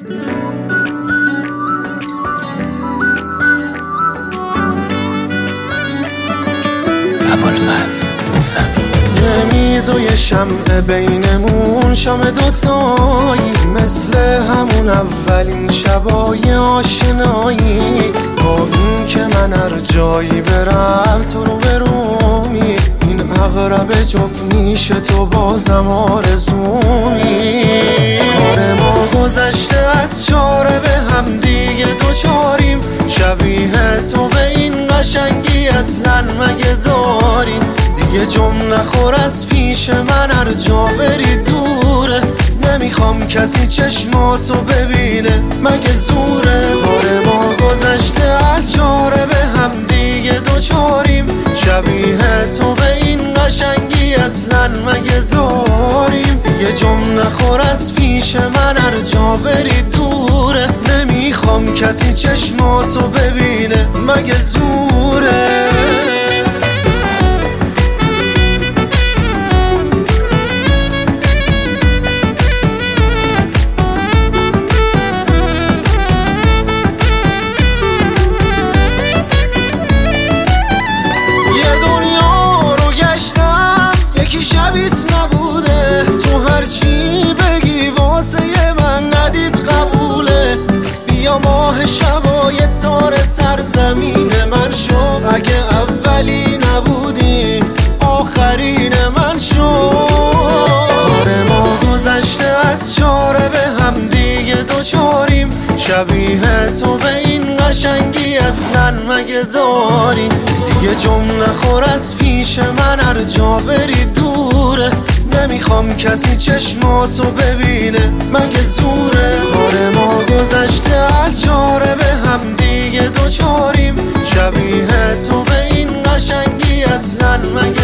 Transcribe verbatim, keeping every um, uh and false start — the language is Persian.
ابوالفضل موسوی. یه میز و یه شمع بینمون، شام دوتایی مثل همون اولین شبای آشنایی. با این که من هر جایی برم تو رو برومی، این اغرب جفت میشه تو بازم آرزومی. کار ما گذشته از چاره به هم دیگه دوچاریم، شبیه تو به این قشنگی اصلا مگه داریم؟ دیگه جمع نخور از پیش من، هر جا بری دوره. نمیخوام کسی چشماتو ببینه مگه زوره؟ کار ما گذشته از چاره به هم دیگه دوچاریم، شبیه تو به این قشنگی اصلا مگه داریم؟ دیگه جمع نخور از پیش من، هر جا بری دوره. نمیخوام کسی چشماتو ببینه مگه زوره؟ شبای تار سرزمین من شو، اگه اولی نبودی آخرین من شو. کار ما گذشته از چاره به هم دیگه دوچاریم، شبیه تو به این قشنگی اصلا مگه داریم؟ دیگه جمع نخور از پیش من، هر جا بری دوره. نمیخوام کسی چشماتو ببینه مگه زوره؟ کار ما گذشته از چاره به هم دیگه دوچاریم، شبیه تو به این قشنگی اصلا مگه